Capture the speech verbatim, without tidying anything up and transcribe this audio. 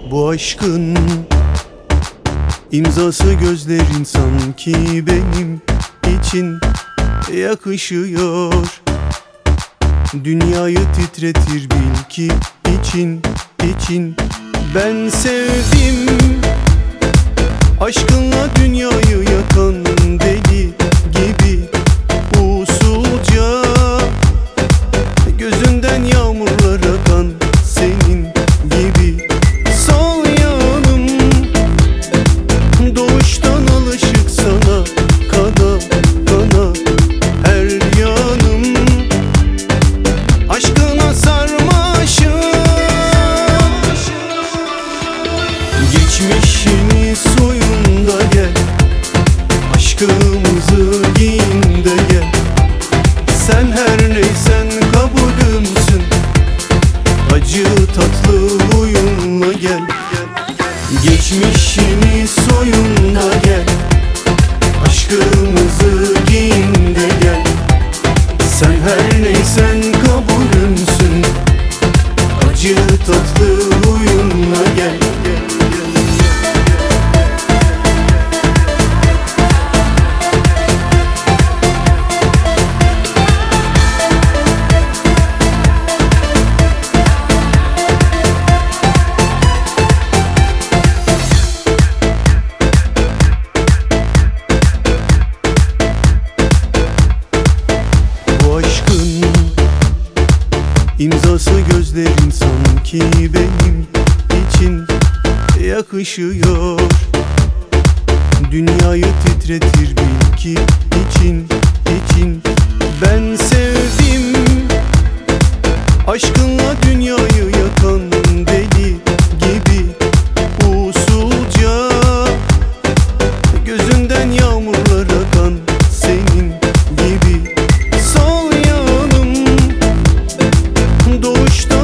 Bu aşkın imzası gözlerin sanki benim için yakışıyor. Dünyayı titretir bil ki için için ben sevdim. Aşkınla dünyayı yakan deli gibi usulca gözünden yağmurlar akan senin gibi. Sol yanım doğuştan alışık sana, kana kana her yanım aşkına sarmaşım. Geçmişini soyun da gel, aşkımızı giyin de gel. Sen her neysen kabulümsün, acı tatlı huyunla gel. Geçmişini soyun da gel, aşkımızı giyin de gel. Sen her neysen kabulümsün, acı tatlı huyunla gel. İmzası gözlerin sanki benim için yakışıyor. Dünyayı titretir bil ki için için ben sevdim. Aşkınla dünyayı yakan deli gibi usulca gözünden yağmurlar akan senin gibi. Sol yanım doğuştan